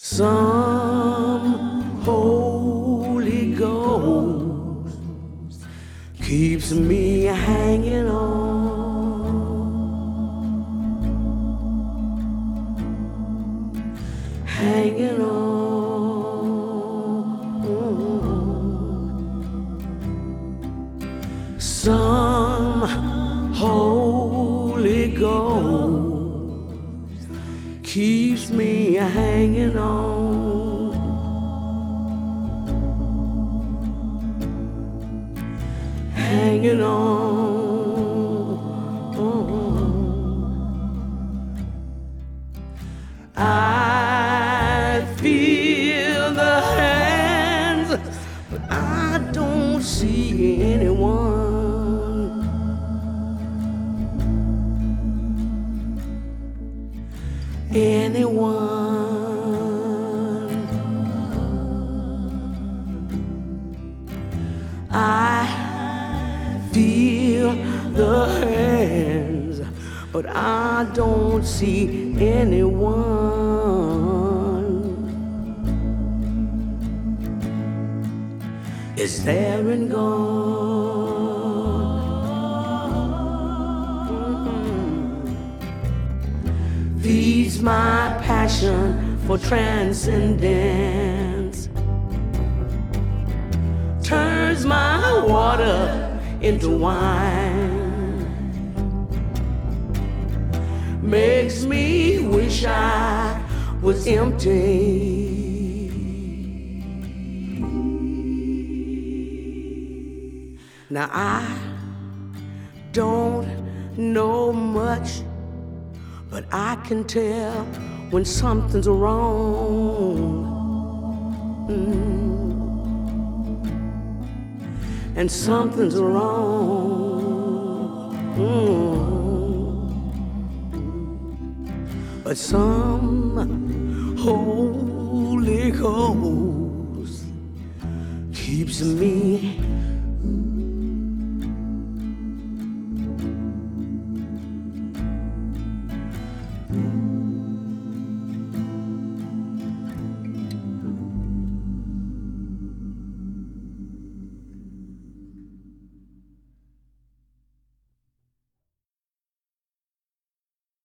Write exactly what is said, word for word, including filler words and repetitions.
Some Holy Ghost keeps me hanging on, hanging on. Some Holy Ghost keeps me hanging on, hanging on. I feel the hands, but I don't see anyone. Anyone. I feel the hands, but I don't see anyone. Is there and gone? Mm-hmm. Feeds my passion for transcendence, turns my water into wine, makes me wish I was empty. Now I don't know much, but I can tell when something's wrong. Mm. And something's wrong. Mm. But some Holy Ghost keeps me